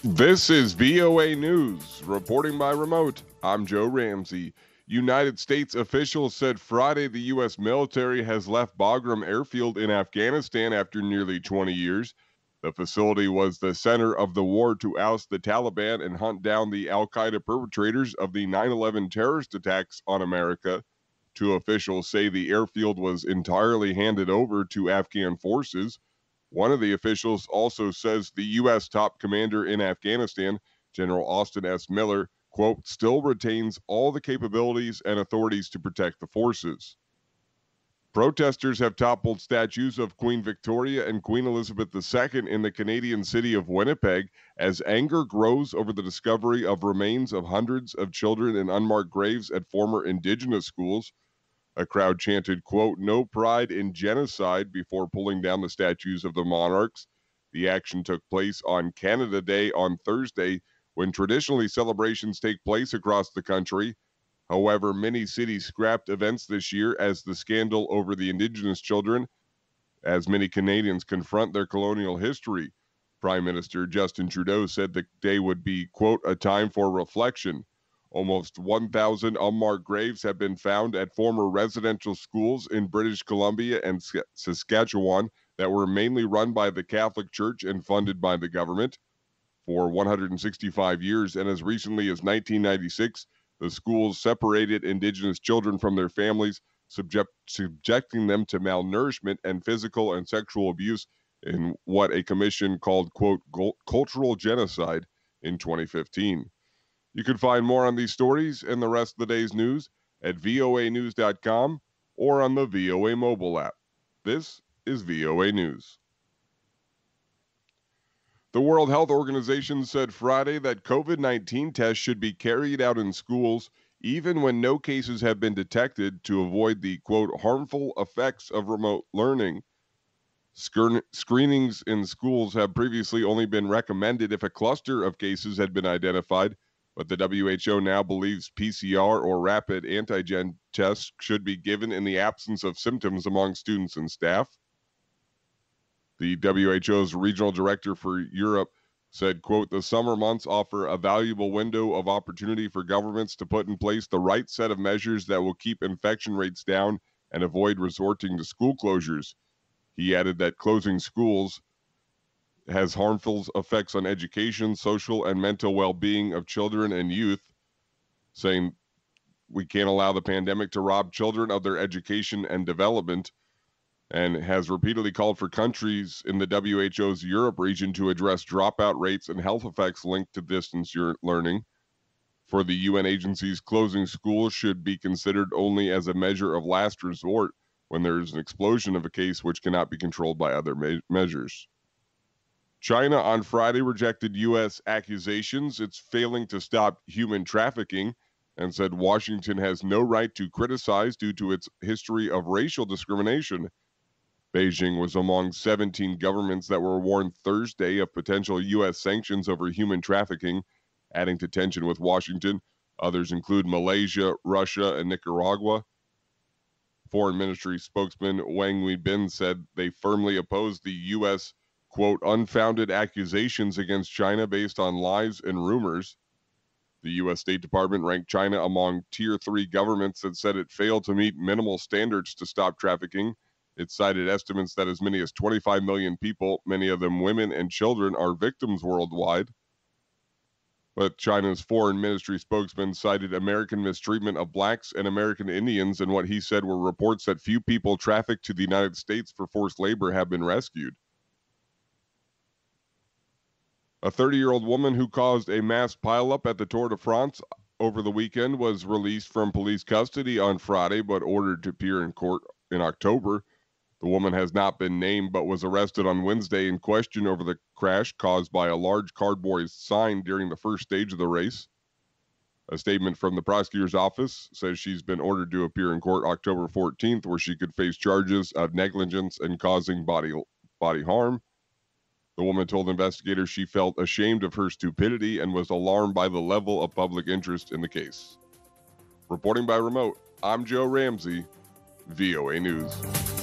This is VOA News, reporting by remote. I'm Joe Ramsey. United States officials said Friday the U.S. military has left Bagram Airfield in Afghanistan after nearly 20 years. The facility was the center of the war to oust the Taliban and hunt down the Al Qaeda perpetrators of the 9/11 terrorist attacks on America. Two officials say the airfield was entirely handed over to Afghan forces. One of the officials also says the U.S. top commander in Afghanistan, General Austin S. Miller, quote, still retains all the capabilities and authorities to protect the forces. Protesters have toppled statues of Queen Victoria and Queen Elizabeth II in the Canadian city of Winnipeg as anger grows over the discovery of remains of hundreds of children in unmarked graves at former Indigenous schools. A crowd chanted, quote, no pride in genocide before pulling down the statues of the monarchs. The action took place on Canada Day on Thursday, when traditionally celebrations take place across the country. However, many cities scrapped events this year as the scandal over the Indigenous children, as many Canadians confront their colonial history. Prime Minister Justin Trudeau said the day would be, quote, a time for reflection. Almost 1,000 unmarked graves have been found at former residential schools in British Columbia and Saskatchewan that were mainly run by the Catholic Church and funded by the government. For 165 years and as recently as 1996, the schools separated Indigenous children from their families, subjecting them to malnourishment and physical and sexual abuse in what a commission called, quote, cultural genocide in 2015. You can find more on these stories and the rest of the day's news at voanews.com or on the VOA mobile app. This is VOA News. The World Health Organization said Friday that COVID-19 tests should be carried out in schools even when no cases have been detected to avoid the, quote, harmful effects of remote learning. Screenings in schools have previously only been recommended if a cluster of cases had been identified, but the WHO now believes PCR or rapid antigen tests should be given in the absence of symptoms among students and staff. The WHO's regional director for Europe said, quote, the summer months offer a valuable window of opportunity for governments to put in place the right set of measures that will keep infection rates down and avoid resorting to school closures. He added that closing schools has harmful effects on education, social, and mental well-being of children and youth, saying we can't allow the pandemic to rob children of their education and development, and has repeatedly called for countries in the WHO's Europe region to address dropout rates and health effects linked to distance learning. For the UN agencies, closing schools should be considered only as a measure of last resort when there is an explosion of a case which cannot be controlled by other measures. China on Friday rejected U.S. accusations it's failing to stop human trafficking and said Washington has no right to criticize due to its history of racial discrimination. Beijing was among 17 governments that were warned Thursday of potential U.S. sanctions over human trafficking, adding to tension with Washington. Others include Malaysia, Russia, and Nicaragua. Foreign Ministry spokesman Wang Weibin said they firmly oppose the U.S., quote, unfounded accusations against China based on lies and rumors. The U.S. State Department ranked China among Tier 3 governments that said it failed to meet minimal standards to stop trafficking. It cited estimates that as many as 25 million people, many of them women and children, are victims worldwide. But China's foreign ministry spokesman cited American mistreatment of blacks and American Indians in what he said were reports that few people trafficked to the United States for forced labor have been rescued. A 30-year-old woman who caused a mass pileup at the Tour de France over the weekend was released from police custody on Friday, but ordered to appear in court in October. The woman has not been named, but was arrested on Wednesday in question over the crash caused by a large cardboard sign during the first stage of the race. A statement from the prosecutor's office says she's been ordered to appear in court October 14th, where she could face charges of negligence and causing body harm. The woman told investigators she felt ashamed of her stupidity and was alarmed by the level of public interest in the case. Reporting by remote, I'm Joe Ramsey, VOA News.